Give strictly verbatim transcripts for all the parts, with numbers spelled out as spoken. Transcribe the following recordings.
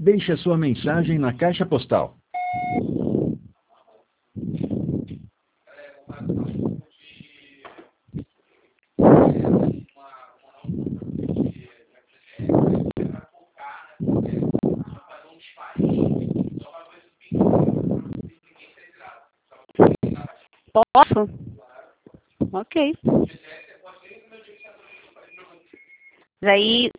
deixe a sua mensagem na caixa postal. Posso? Ok. Daí...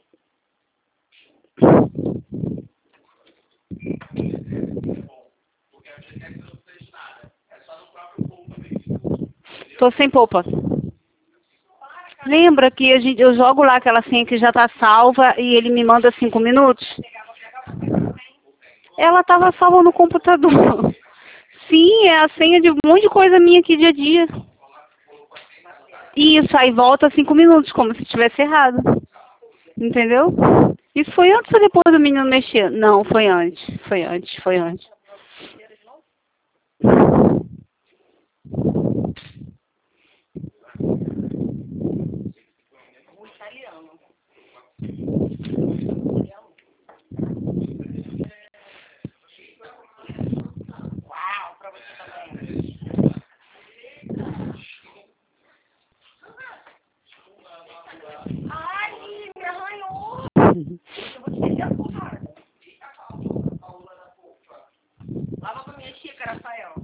Tô sem polpa. Lembra que a gente, eu jogo lá aquela senha que já tá salva e ele me manda cinco minutos? Ela tava salva no computador. Sim, é a senha de um monte de coisa minha aqui dia a dia. Isso, aí volta cinco minutos, como se tivesse errado. Entendeu? Isso foi antes ou depois do menino mexer? Não, foi antes. Foi antes, foi antes. Uau, pra você também. Ai, me arranhou. Eu vou te meter a porrada. Lava pra minha xícara, Rafael.